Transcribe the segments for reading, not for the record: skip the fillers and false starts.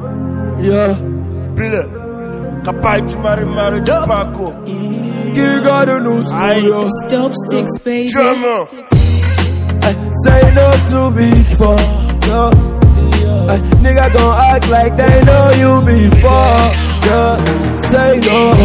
Yeah. Bile. Kapai chumari mari chupako. Giga the new school. It's dope sticks, baby. Drummer. Say no too big for. Yeah. Nigga gon' act like they know you before. Yeah. Say no.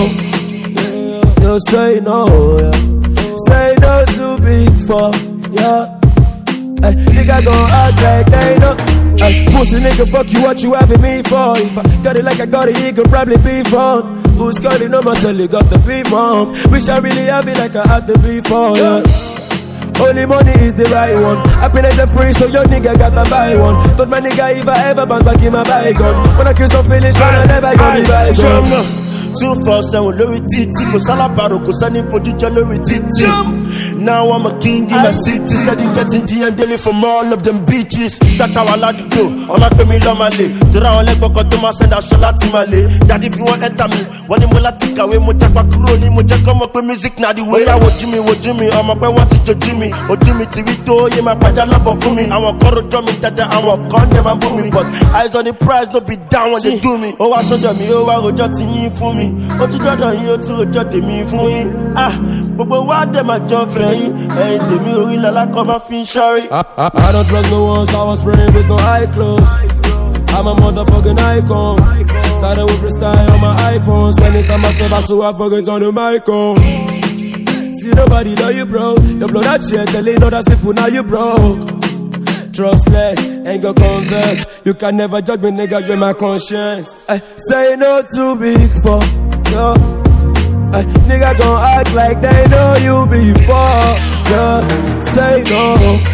You say no. Yeah. Say no too big for. Yeah. Nigga gon' act like they know. Pussy nigga, fuck you, what you having me for? If I got it like I got it, he could probably be fun. Who's calling on myself, got the beat, mom. Wish I really have it like I had the before, yeah. Only money is the right one. Happiness is free, so your nigga got to buy one. Thought my nigga if I ever bounce back in my bygone. When I kill some feelings, I never gonna be bygone. 247 lórí títì, kò sálábàrò, kò sẹ́ni fojújọ lórí títì. Now I'm a king in my city, steady getting DM daily from all of them bitches. That's how I like to go. All I me love my lay. Dura on leg boko to my send a shola to my lay. Daddy if you want enter me, when you mola take away mo jack back crony, mo jack come up with music na the way. I wo Jimmy, I'm up want to Jimmy. O Jimmy TV to ye my paja love for me. I want coro drum me dada, I want con them and boom me. But eyes on the prize, no be down when they do me. Oh I saw me, oh I go just in for me. Oh to dada you to just me for me. Ah, but what them a job for you? Hey, to me we la come a fin sorry. I don't trust no one, so I was spraying with no eye clothes. I'm a motherfucking icon. Started with freestyle on my iPhone. Anytime I step out, so I fucking turn the mic on. See nobody know you, bro. Your blood that shit, telling others people now you broke. Trustless, ain't got convert. You can never judge me, nigga, you're my conscience. Say no too big for, yo. Nigga gon' act like they know you before, yeah. Say no,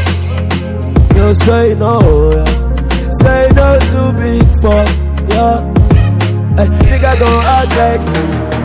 you say no, yeah. Say no too big for, yeah. Nigga gon' act like